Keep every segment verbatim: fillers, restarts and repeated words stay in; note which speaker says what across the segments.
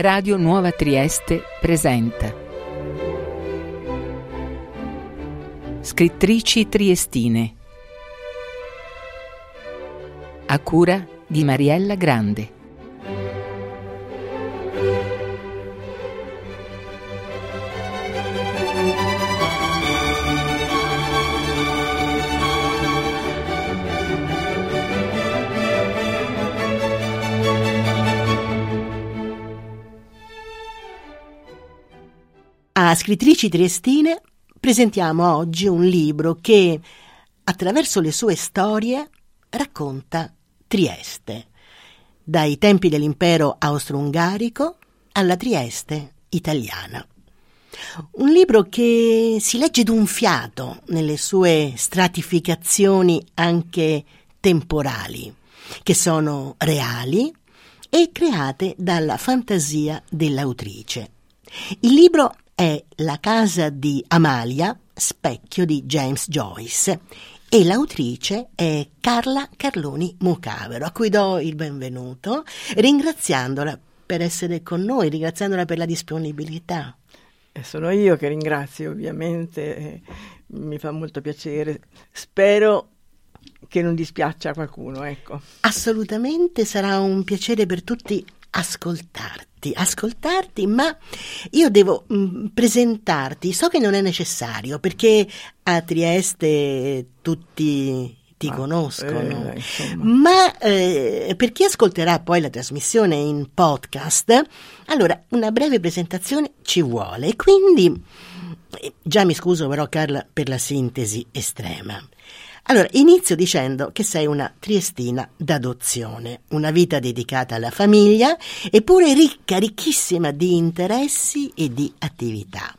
Speaker 1: Radio Nuova Trieste presenta Scrittrici triestine, a cura di Mariella Grande.
Speaker 2: A Scrittrici triestine presentiamo oggi un libro che, attraverso le sue storie, racconta Trieste, dai tempi dell'impero austro-ungarico alla Trieste italiana. Un libro che si legge d'un fiato nelle sue stratificazioni anche temporali, che sono reali e create dalla fantasia dell'autrice. Il libro è La casa di Amalia, specchio di James Joyce, e l'autrice è Carla Carloni Mocavero, a cui do il benvenuto, ringraziandola per essere con noi, ringraziandola per la disponibilità.
Speaker 3: E sono io che ringrazio, ovviamente, eh, mi fa molto piacere. Spero che non dispiaccia a qualcuno, ecco.
Speaker 2: Assolutamente sarà un piacere per tutti ascoltarti, ascoltarti, ma io devo mh, presentarti. So che non è necessario, perché a Trieste tutti ti ah, conoscono, eh, ma eh, per chi ascolterà poi la trasmissione in podcast, allora una breve presentazione ci vuole, e quindi eh, già mi scuso però, Carla, per la sintesi estrema. Allora, inizio dicendo che sei una triestina d'adozione, una vita dedicata alla famiglia, eppure ricca, ricchissima di interessi e di attività.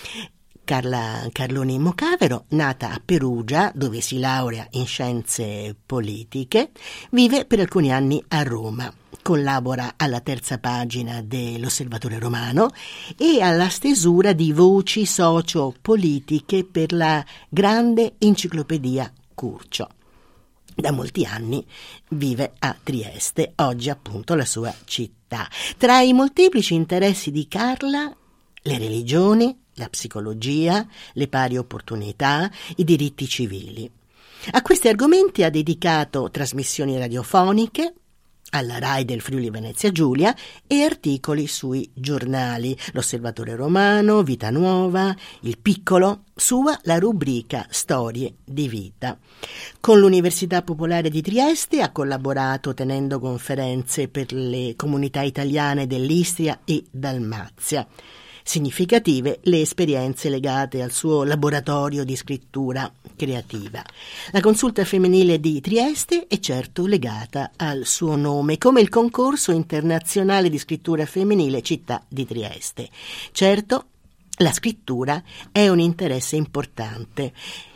Speaker 2: Carla Carloni Mocavero, nata a Perugia, dove si laurea in scienze politiche, vive per alcuni anni a Roma. Collabora alla terza pagina dell'Osservatore Romano e alla stesura di voci socio-politiche per la grande enciclopedia Curcio. Da molti anni vive a Trieste, oggi appunto la sua città. Tra i molteplici interessi di Carla, le religioni, la psicologia, le pari opportunità, i diritti civili. A questi argomenti ha dedicato trasmissioni radiofoniche alla Rai del Friuli Venezia Giulia e articoli sui giornali, l'Osservatore Romano, Vita Nuova, Il Piccolo, sua la rubrica Storie di Vita. Con l'Università Popolare di Trieste ha collaborato tenendo conferenze per le comunità italiane dell'Istria e Dalmazia. Significative le esperienze legate al suo laboratorio di scrittura creativa. La Consulta Femminile di Trieste è certo legata al suo nome, come il Concorso Internazionale di Scrittura Femminile Città di Trieste. Certo, la scrittura è un interesse importante,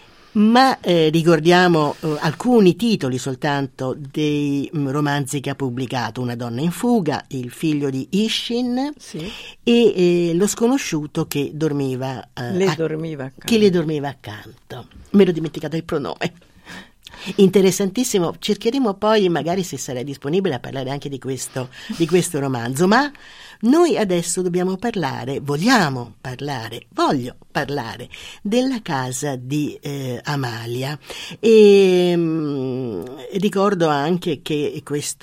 Speaker 2: ma eh, ricordiamo eh, alcuni titoli soltanto dei mh, romanzi che ha pubblicato: Una donna in fuga, Il figlio di Ishin, sì, e eh, Lo sconosciuto che dormiva, eh,
Speaker 3: le
Speaker 2: a-
Speaker 3: dormiva accanto.
Speaker 2: che le dormiva accanto. Me l'ho dimenticato il pronome. Interessantissimo, cercheremo poi, magari se sarai disponibile, a parlare anche di questo, di questo romanzo, ma noi adesso dobbiamo parlare, vogliamo parlare, voglio parlare della casa di eh, Amalia, e mh, ricordo anche che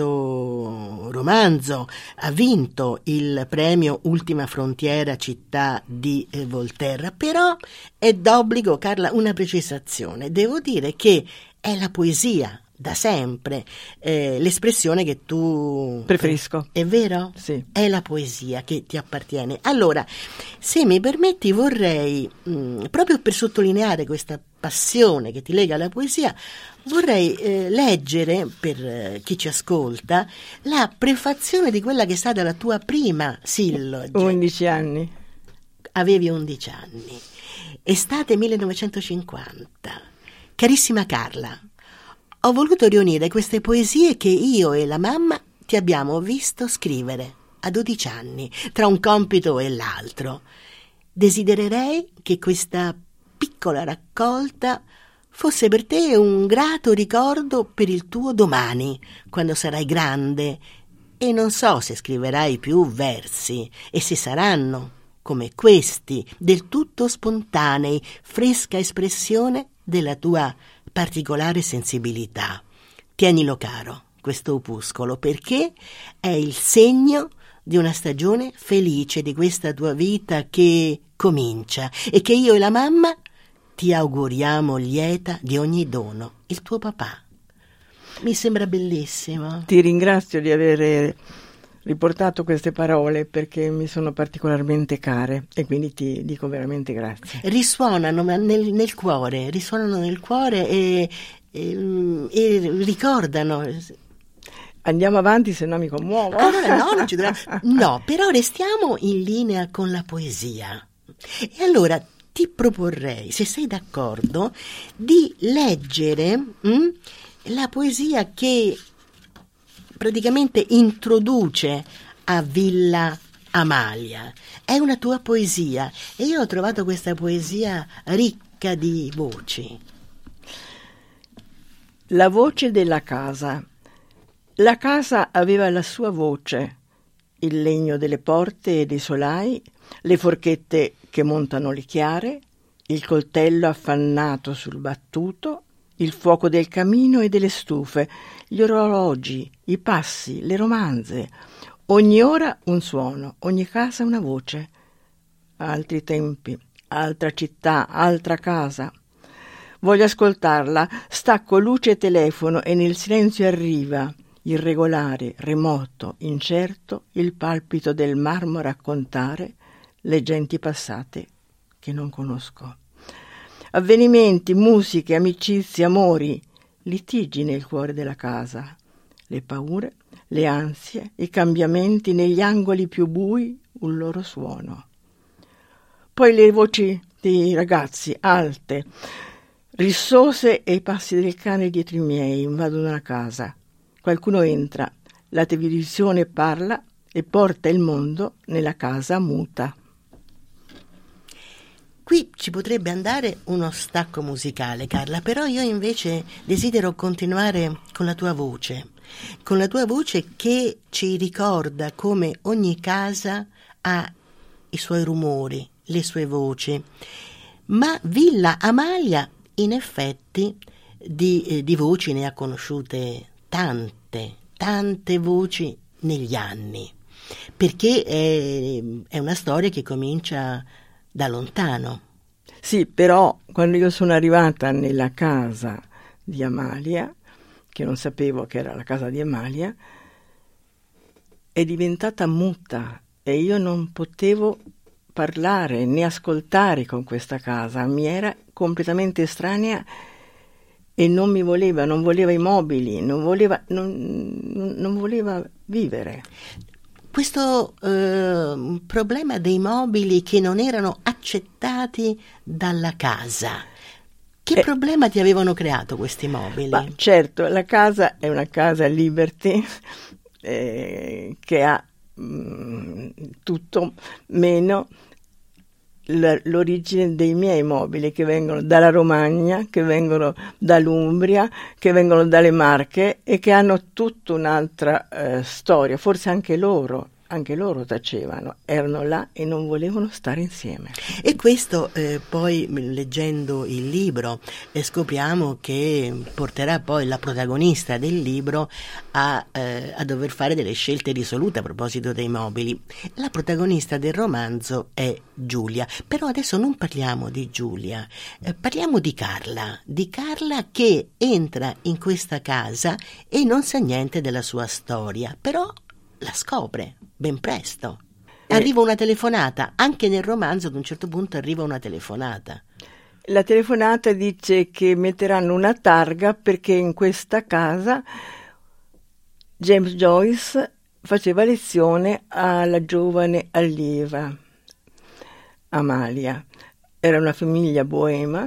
Speaker 2: questo romanzo ha vinto il premio Ultima Frontiera Città di eh, Volterra, però è d'obbligo, Carla, una precisazione. Devo dire che è la poesia da sempre eh, l'espressione che tu
Speaker 3: preferisco.
Speaker 2: È vero?
Speaker 3: Sì.
Speaker 2: È la poesia che ti appartiene. Allora, se mi permetti, vorrei, mh, proprio per sottolineare questa passione che ti lega alla poesia, vorrei eh, leggere, per eh, chi ci ascolta, la prefazione di quella che è stata la tua prima silloge.
Speaker 3: undici anni.
Speaker 2: Avevi undici anni. Estate millenovecentocinquanta. Carissima Carla, ho voluto riunire queste poesie che io e la mamma ti abbiamo visto scrivere a dodici anni, tra un compito e l'altro. Desidererei che questa piccola raccolta fosse per te un grato ricordo per il tuo domani, quando sarai grande E non so se scriverai più versi e se saranno, come questi, del tutto spontanei, fresca espressione della tua particolare sensibilità. Tienilo caro, questo opuscolo, perché è il segno di una stagione felice di questa tua vita che comincia e che io e la mamma ti auguriamo lieta di ogni dono. Il tuo papà. Mi sembra bellissimo.
Speaker 3: Ti ringrazio di aver riportato queste parole perché mi sono particolarmente care e quindi ti dico veramente grazie.
Speaker 2: Risuonano nel, nel cuore, risuonano nel cuore e, e, e ricordano.
Speaker 3: Andiamo avanti, se no mi commuovo.
Speaker 2: Allora no, non ci dobbiamo... no, però restiamo in linea con la poesia. E allora ti proporrei, se sei d'accordo, di leggere mh, la poesia che praticamente introduce a Villa Amalia. È una tua poesia e io ho trovato questa poesia ricca di voci.
Speaker 3: La voce della casa. La casa aveva la sua voce, il legno delle porte e dei solai, le forchette che montano le chiare, il coltello affannato sul battuto, il fuoco del camino e delle stufe, gli orologi, i passi, le romanze. Ogni ora un suono, ogni casa una voce. Altri tempi, altra città, altra casa. Voglio ascoltarla, stacco luce e telefono e nel silenzio arriva, irregolare, remoto, incerto, il palpito del marmo a raccontare le genti passate che non conosco. Avvenimenti, musiche, amicizie, amori, litigi nel cuore della casa, le paure, le ansie, i cambiamenti negli angoli più bui, un loro suono. Poi le voci dei ragazzi, alte, rissose e i passi del cane dietro i miei invadono la casa. Qualcuno entra, la televisione parla e porta il mondo nella casa muta.
Speaker 2: Qui ci potrebbe andare uno stacco musicale, Carla, però io invece desidero continuare con la tua voce, con la tua voce che ci ricorda come ogni casa ha i suoi rumori, le sue voci. Ma Villa Amalia, in effetti, di, eh, di voci ne ha conosciute tante, tante voci negli anni, perché è, è una storia che comincia da lontano.
Speaker 3: Sì, però quando io sono arrivata nella casa di Amalia, che non sapevo che era la casa di Amalia, è diventata muta e io non potevo parlare né ascoltare con questa casa, mi era completamente estranea e non mi voleva, non voleva i mobili, non voleva, non, non voleva vivere.
Speaker 2: Questo eh, problema dei mobili che non erano accettati dalla casa, che eh, problema ti avevano creato questi mobili?
Speaker 3: Ma certo, la casa è una casa Liberty eh, che ha mh, tutto meno l'origine dei miei mobili, che vengono dalla Romagna, che vengono dall'Umbria, che vengono dalle Marche e che hanno tutta un'altra eh, storia. Forse anche loro, anche loro tacevano, erano là e non volevano stare insieme.
Speaker 2: E questo eh, poi, leggendo il libro, eh, scopriamo che porterà poi la protagonista del libro a, eh, a dover fare delle scelte risolute a proposito dei mobili. La protagonista del romanzo è Giulia, però adesso non parliamo di Giulia, eh, parliamo di Carla, di Carla che entra in questa casa e non sa niente della sua storia, però la scopre ben presto. Arriva una telefonata, anche nel romanzo ad un certo punto arriva una telefonata.
Speaker 3: La telefonata dice che metteranno una targa perché in questa casa James Joyce faceva lezione alla giovane allieva Amalia. Era una famiglia boema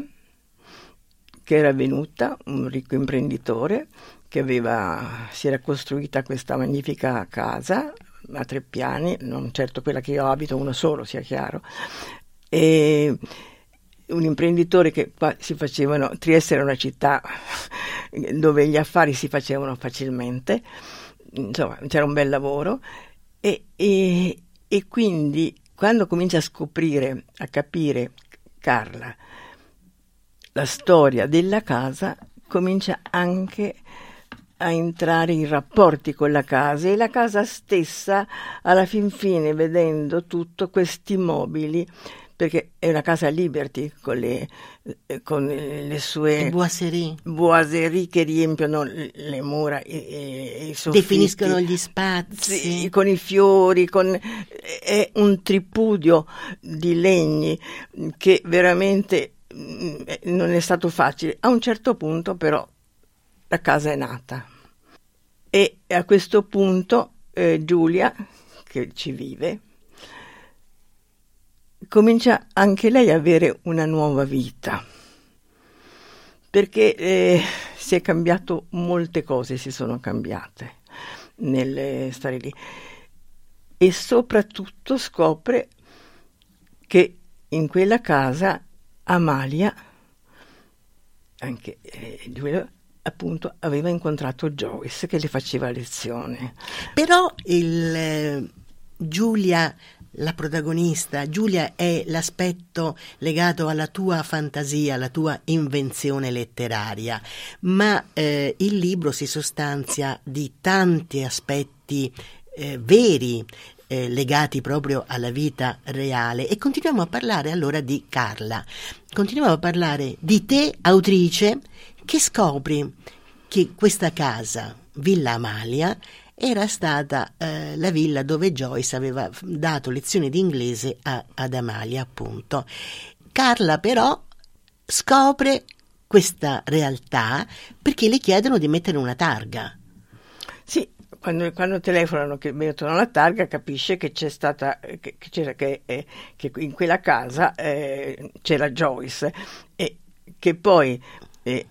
Speaker 3: che era venuta, un ricco imprenditore che aveva, si era costruita questa magnifica casa a tre piani, non certo quella che io abito, uno solo, sia chiaro, e un imprenditore che qua si facevano, Trieste era una città dove gli affari si facevano facilmente, insomma c'era un bel lavoro e, e, e quindi quando comincia a scoprire, a capire Carla la storia della casa, comincia anche a entrare in rapporti con la casa, e la casa stessa alla fin fine, vedendo tutto, questi mobili, perché è una casa Liberty con le, con le sue
Speaker 2: boiserie.
Speaker 3: boiserie che riempiono le mura e, e i soffitti,
Speaker 2: definiscono gli spazi,
Speaker 3: sì, con i fiori, con, è un tripudio di legni che veramente non è stato facile. A un certo punto però la casa è nata e a questo punto eh, Giulia, che ci vive, comincia anche lei a avere una nuova vita, perché eh, si è cambiato, molte cose si sono cambiate nel stare lì, e soprattutto scopre che in quella casa Amalia, anche eh, Giulia, appunto aveva incontrato Joyce che le faceva lezione.
Speaker 2: Però il eh, Giulia, la protagonista, Giulia è l'aspetto legato alla tua fantasia, alla tua invenzione letteraria, ma eh, il libro si sostanzia di tanti aspetti eh, veri, eh, legati proprio alla vita reale, e continuiamo a parlare allora di Carla, continuiamo a parlare di te, autrice, che scopri che questa casa, Villa Amalia, era stata eh, la villa dove Joyce aveva dato lezioni di inglese a, ad Amalia, appunto. Carla però scopre questa realtà perché le chiedono di mettere una targa.
Speaker 3: Sì, quando, quando telefonano che mettono la targa, capisce che c'è stata, che, che, c'era, che, eh, che in quella casa eh, c'era Joyce, e che poi eh,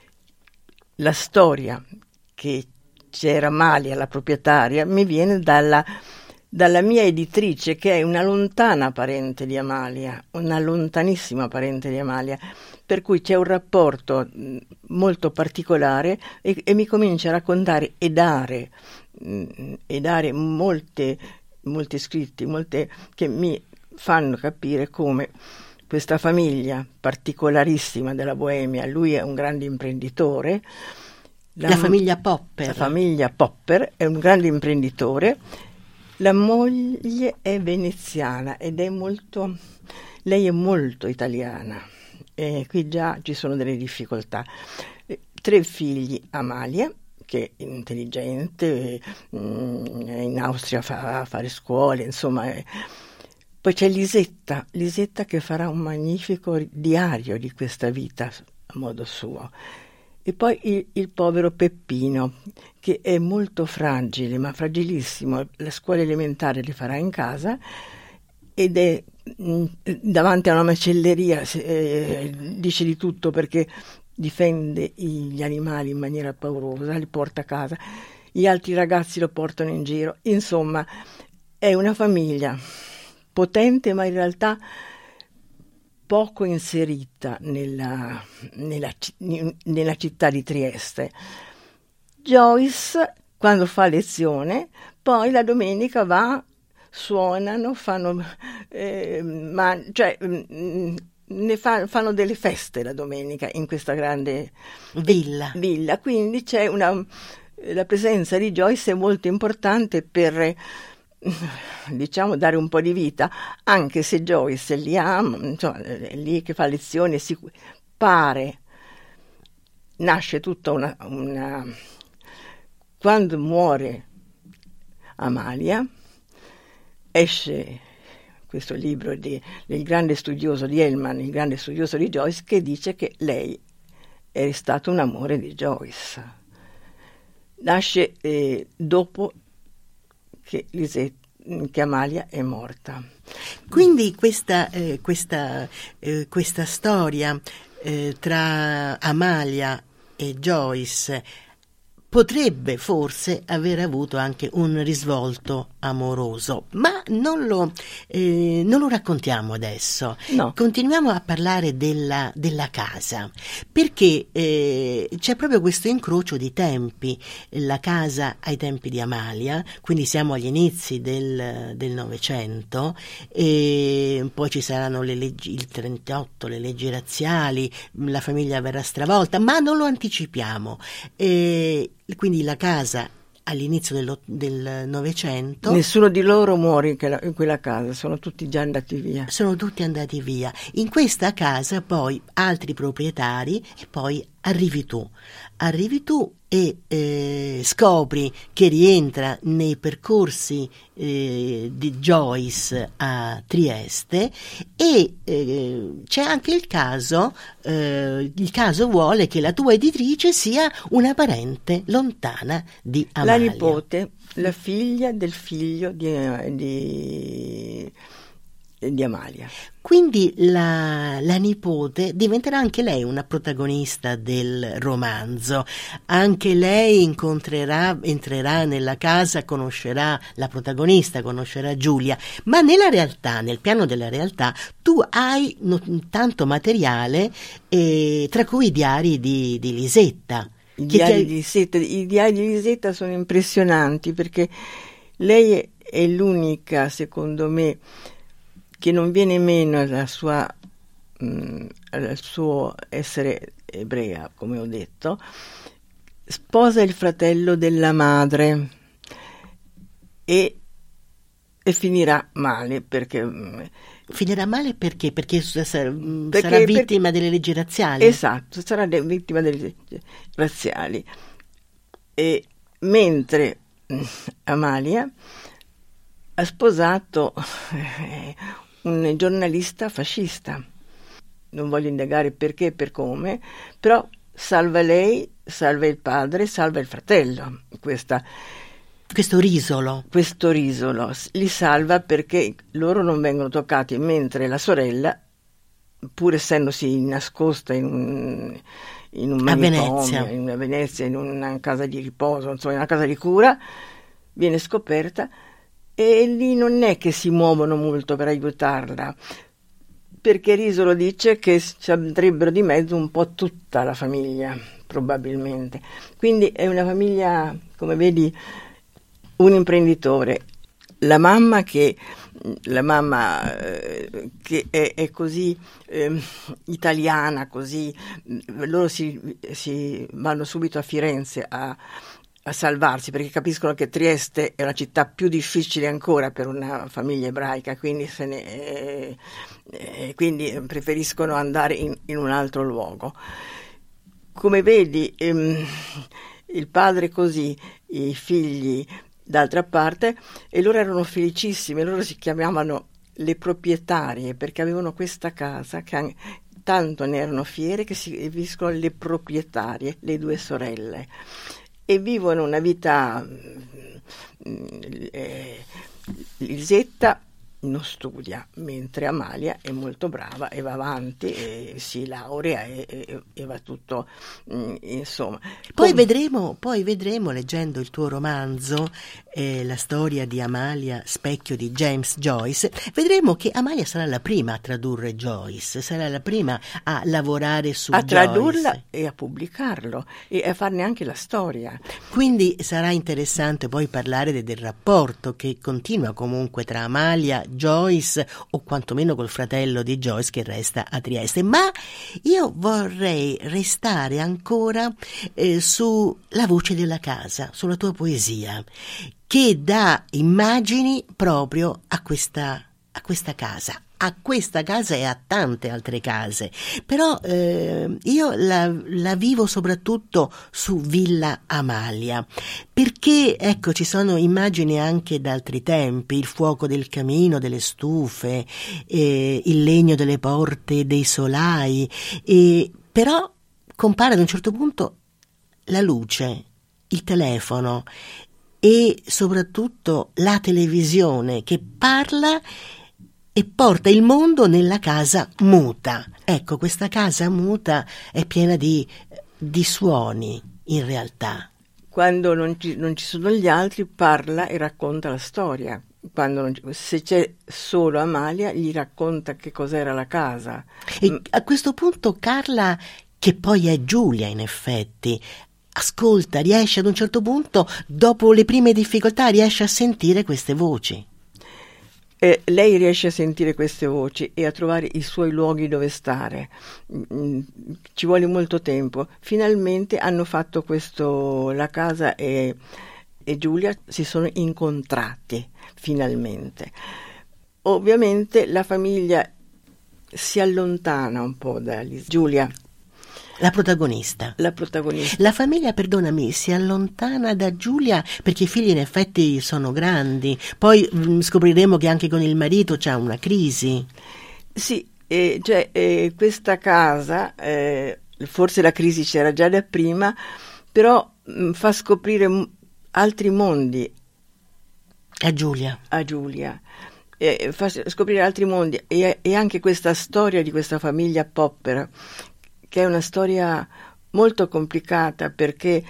Speaker 3: la storia che c'era Amalia, la proprietaria, mi viene dalla, dalla mia editrice, che è una lontana parente di Amalia, una lontanissima parente di Amalia, per cui c'è un rapporto molto particolare, e, e mi comincia a raccontare e dare, e dare molte, molti scritti, molte che mi fanno capire come questa famiglia particolarissima della Boemia, lui è un grande imprenditore.
Speaker 2: La, la famiglia Popper.
Speaker 3: La famiglia Popper è un grande imprenditore. La moglie è veneziana ed è molto, lei è molto italiana. E qui già ci sono delle difficoltà. Tre figli: Amalia, che è intelligente, è in Austria fa a fare scuole, insomma. È... Poi c'è Lisetta, Lisetta che farà un magnifico diario di questa vita a modo suo. E poi il, il povero Peppino, che è molto fragile, ma fragilissimo. La scuola elementare li farà in casa ed è mh, davanti a una macelleria, eh, dice di tutto, perché difende gli animali in maniera paurosa, li porta a casa. Gli altri ragazzi lo portano in giro. Insomma, è una famiglia potente, ma in realtà poco inserita nella, nella, nella città di Trieste. Joyce, quando fa lezione, poi la domenica va, suonano, fanno, eh, ma, cioè, mh, ne fa, fanno delle feste la domenica in questa grande
Speaker 2: villa.
Speaker 3: villa. Quindi c'è una, la presenza di Joyce è molto importante per, diciamo, dare un po' di vita, anche se Joyce li ama, insomma, è lì che fa lezioni, si pare, nasce tutta una, una... Quando muore Amalia, esce questo libro di, del grande studioso di Hellman, il grande studioso di Joyce, che dice che lei è stato un amore di Joyce. Nasce eh, dopo che, Lisette, che Amalia è morta.
Speaker 2: Quindi questa, eh, questa, eh, questa storia eh, tra Amalia e Joyce potrebbe forse aver avuto anche un risvolto amoroso, ma non lo, eh, non lo raccontiamo adesso.
Speaker 3: No.
Speaker 2: Continuiamo a parlare della, della casa, perché eh, c'è proprio questo incrocio di tempi. La casa ai tempi di Amalia, quindi siamo agli inizi del, del Novecento, e poi ci saranno le leggi, il trentotto, le leggi razziali, la famiglia verrà stravolta, ma non lo anticipiamo. E quindi la casa all'inizio dello, del Novecento.
Speaker 3: Nessuno di loro muore in quella, in quella casa, sono tutti già andati via.
Speaker 2: Sono tutti andati via. In questa casa poi altri proprietari e poi arrivi tu. Arrivi tu e eh, scopri che rientra nei percorsi eh, di Joyce a Trieste e eh, c'è anche il caso, eh, il caso vuole che la tua editrice sia una parente lontana di Amalia.
Speaker 3: La nipote, la figlia del figlio di, di, di Amalia.
Speaker 2: Quindi la, la nipote diventerà anche lei una protagonista del romanzo. Anche lei incontrerà, entrerà nella casa, conoscerà la protagonista, conoscerà Giulia, ma nella realtà, nel piano della realtà, tu hai no, tanto materiale, eh, tra cui i diari di, di Lisetta.
Speaker 3: I diari, di Lisetta, I diari di Lisetta sono impressionanti perché lei è, è l'unica, secondo me, che non viene meno alla sua, mh, al suo essere ebrea, come ho detto. Sposa il fratello della madre e, e finirà male perché... Mh,
Speaker 2: Finirà male perché? Perché sarà,
Speaker 3: perché,
Speaker 2: sarà vittima
Speaker 3: perché,
Speaker 2: delle leggi razziali?
Speaker 3: Esatto, sarà de- vittima delle leggi razziali. E mentre mh, Amalia ha sposato eh, un giornalista fascista. Non voglio indagare perché e per come, però salva lei, salva il padre, salva il fratello. Questa,
Speaker 2: questo risolo.
Speaker 3: Questo risolo li salva perché loro non vengono toccati, mentre la sorella, pur essendosi nascosta in un, in un manicomio,
Speaker 2: Venezia.
Speaker 3: in una Venezia, in una casa di riposo, insomma in una casa di cura, viene scoperta. E lì non è che si muovono molto per aiutarla, perché Risolo dice che ci andrebbero di mezzo un po' tutta la famiglia, probabilmente. Quindi è una famiglia, come vedi, un imprenditore. La mamma che, la mamma, eh, che è, è così eh, italiana, così, loro si, si vanno subito a Firenze a... a salvarsi perché capiscono che Trieste è una città più difficile ancora per una famiglia ebraica, quindi, se ne, eh, eh, quindi preferiscono andare in, in un altro luogo. Come vedi, ehm, il padre così, i figli d'altra parte, e loro erano felicissimi, loro si chiamavano le proprietarie perché avevano questa casa che tanto ne erano fiere che si capiscono le proprietarie, le due sorelle. E vivono una vita. eh, Lisetta non studia, mentre Amalia è molto brava e va avanti e si laurea e, e, e va tutto, mh, insomma.
Speaker 2: Poi
Speaker 3: Come...
Speaker 2: vedremo, poi vedremo, leggendo il tuo romanzo, eh, la storia di Amalia, specchio di James Joyce, vedremo che Amalia sarà la prima a tradurre Joyce, sarà la prima a lavorare su
Speaker 3: a
Speaker 2: Joyce.
Speaker 3: tradurla e a pubblicarlo e a farne anche la storia.
Speaker 2: Quindi sarà interessante poi parlare de, del rapporto che continua comunque tra Amalia, Joyce o quantomeno col fratello di Joyce che resta a Trieste. Ma io vorrei restare ancora eh, sulla voce della casa, sulla tua poesia, che dà immagini proprio a questa, a questa casa. A questa casa e a tante altre case, però eh, io la, la vivo soprattutto su Villa Amalia, perché ecco ci sono immagini anche da altri tempi, il fuoco del camino, delle stufe, eh, il legno delle porte dei solai, eh, però compare ad un certo punto la luce, il telefono e soprattutto la televisione che parla e porta il mondo nella casa muta. Ecco, questa casa muta è piena di, di suoni, in realtà.
Speaker 3: quando non ci, non ci sono gli altri parla e racconta la storia. Quando non, se c'è solo Amalia, gli racconta che cos'era la casa.
Speaker 2: E a questo punto Carla, che poi è Giulia in effetti, ascolta, riesce ad un certo punto, dopo le prime difficoltà, riesce a sentire queste voci.
Speaker 3: Eh, lei riesce a sentire queste voci e a trovare i suoi luoghi dove stare. Mm, ci vuole molto tempo. Finalmente hanno fatto questo, la casa e, e Giulia si sono incontrati, finalmente. Ovviamente la famiglia si allontana un po' da Giulia.
Speaker 2: La protagonista.
Speaker 3: La protagonista.
Speaker 2: La famiglia, perdonami, si allontana da Giulia perché i figli in effetti sono grandi. Poi mh, scopriremo che anche con il marito c'è una crisi.
Speaker 3: Sì, eh, cioè eh, questa casa, eh, forse la crisi c'era già da prima, però mh, fa scoprire m- altri mondi
Speaker 2: A Giulia.
Speaker 3: A Giulia. Eh, fa scoprire altri mondi e, e anche questa storia di questa famiglia Popper, che è una storia molto complicata perché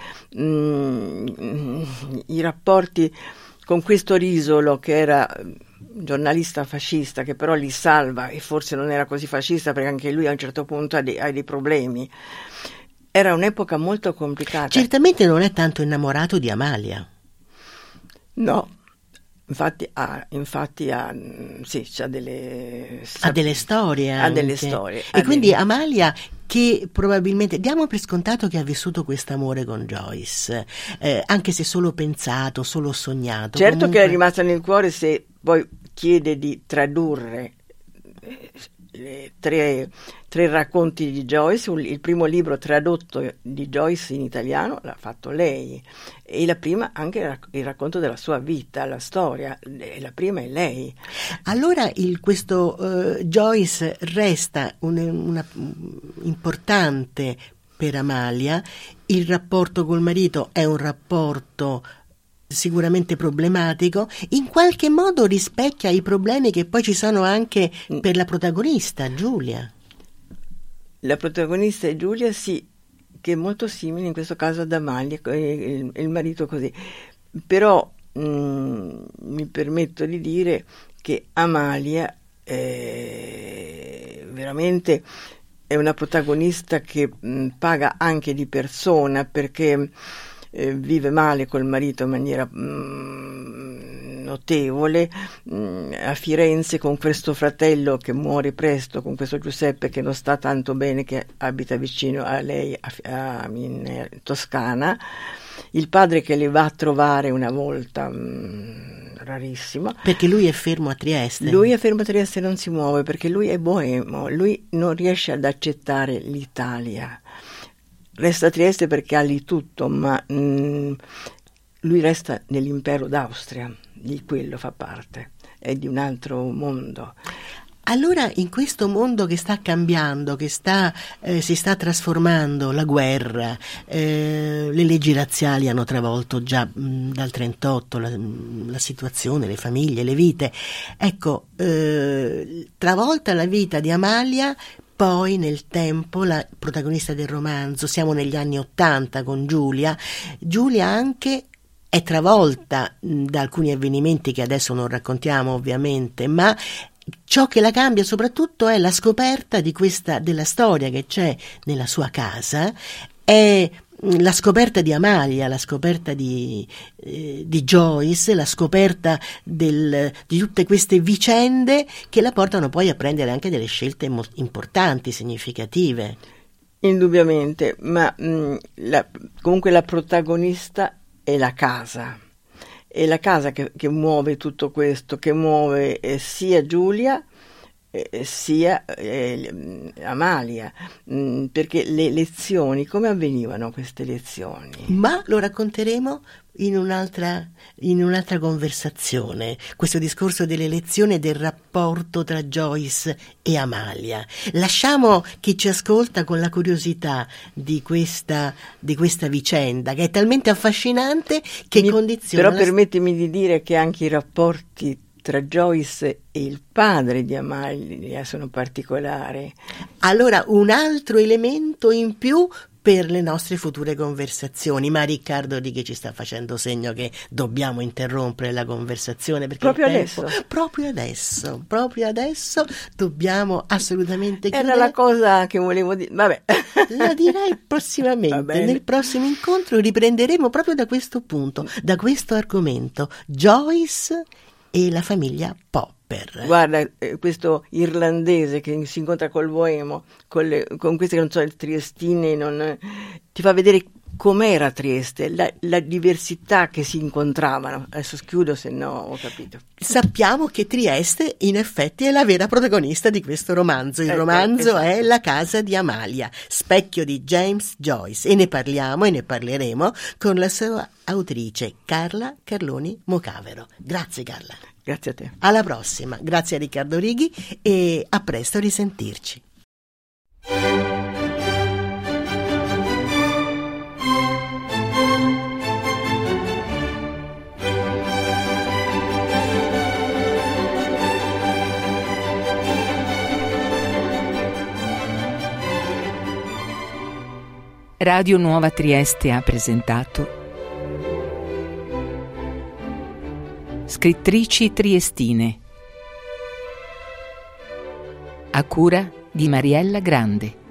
Speaker 3: mh, i rapporti con questo Risolo, che era giornalista fascista, che però li salva e forse non era così fascista perché anche lui a un certo punto ha dei, ha dei problemi. Era un'epoca molto complicata.
Speaker 2: Certamente non è tanto innamorato di Amalia.
Speaker 3: No. Infatti ha, infatti ha, sì, c'ha delle...
Speaker 2: Ha delle storie
Speaker 3: Ha
Speaker 2: anche.
Speaker 3: delle storie.
Speaker 2: E quindi
Speaker 3: delle...
Speaker 2: Amalia, che probabilmente, diamo per scontato che ha vissuto quest'amore con Joyce, eh, anche se solo pensato, solo sognato.
Speaker 3: Certo
Speaker 2: comunque...
Speaker 3: che è rimasta nel cuore se poi chiede di tradurre le tre, tre racconti di Joyce. Il primo libro tradotto di Joyce in italiano l'ha fatto lei, e la prima anche il racconto della sua vita, la storia, la prima è lei.
Speaker 2: Allora il, questo uh, Joyce resta un, una, importante per Amalia. Il rapporto col marito è un rapporto sicuramente problematico, in qualche modo rispecchia i problemi che poi ci sono anche per la protagonista Giulia. La
Speaker 3: protagonista è Giulia, sì, che è molto simile in questo caso ad Amalia, il, il marito così. Però mh, mi permetto di dire che Amalia è veramente è una protagonista che mh, paga anche di persona, perché Eh, vive male col marito in maniera mm, notevole, mm, a Firenze con questo fratello che muore presto, con questo Giuseppe che non sta tanto bene, che abita vicino a lei a, a, in, in Toscana, il padre che le va a trovare una volta, mm, rarissimo,
Speaker 2: perché lui è fermo a Trieste.
Speaker 3: Lui è fermo a Trieste e non si muove perché lui è boemo, lui non riesce ad accettare l'Italia. Resta a Trieste perché ha lì tutto, ma mh, lui resta nell'impero d'Austria, di quello fa parte, è di un altro mondo.
Speaker 2: Allora in questo mondo che sta cambiando, che sta, eh, si sta trasformando, la guerra, eh, le leggi razziali hanno travolto già mh, dal trentotto la, la situazione, le famiglie, le vite, ecco, eh, travolta la vita di Amalia. Poi nel tempo la protagonista del romanzo, siamo negli anni Ottanta con Giulia, Giulia anche è travolta da alcuni avvenimenti che adesso non raccontiamo ovviamente, ma ciò che la cambia soprattutto è la scoperta di questa, della storia che c'è nella sua casa, è la scoperta di Amalia, la scoperta di, eh, di Joyce, la scoperta del, di tutte queste vicende che la portano poi a prendere anche delle scelte mo- importanti, significative.
Speaker 3: Indubbiamente, ma mh, la, comunque la protagonista è la casa, è la casa che, che muove tutto questo, che muove eh, sia Giulia Eh, sia eh, Amalia, mh, perché le lezioni, come avvenivano queste lezioni?
Speaker 2: Ma lo racconteremo in un'altra, in un'altra conversazione, questo discorso delle lezioni e del rapporto tra Joyce e Amalia. Lasciamo chi ci ascolta con la curiosità di questa, di questa vicenda che è talmente affascinante che
Speaker 3: Mi,
Speaker 2: condiziona...
Speaker 3: Però la... permettimi di dire che anche i rapporti tra Joyce e il padre di Amalia sono particolari.
Speaker 2: Allora un altro elemento in più per le nostre future conversazioni. Ma Riccardo Righi ci sta facendo segno che dobbiamo interrompere la conversazione, perché
Speaker 3: proprio
Speaker 2: il tempo,
Speaker 3: adesso
Speaker 2: proprio adesso proprio adesso dobbiamo assolutamente chiudere.
Speaker 3: era la cosa che volevo dire. Vabbè,
Speaker 2: la direi prossimamente. Nel prossimo incontro riprenderemo proprio da questo punto, da questo argomento, Joyce e la famiglia Popper.
Speaker 3: Guarda, eh, questo irlandese che si incontra col boemo, con, le, con queste che non so, le triestine, non, ti fa vedere com'era Trieste, la, la diversità che si incontravano. Adesso chiudo, se no ho capito.
Speaker 2: Sappiamo che Trieste in effetti è la vera protagonista di questo romanzo. Il
Speaker 3: Eh,
Speaker 2: romanzo
Speaker 3: esatto.
Speaker 2: è La casa di Amalia, specchio di James Joyce, e ne parliamo e ne parleremo con la sua autrice Carla Carloni Mocavero. Grazie Carla.
Speaker 3: Grazie a te.
Speaker 2: Alla prossima, grazie a Riccardo Righi e a presto a risentirci.
Speaker 1: Radio Nuova Trieste ha presentato Scrittrici triestine, a cura di Mariella Grande.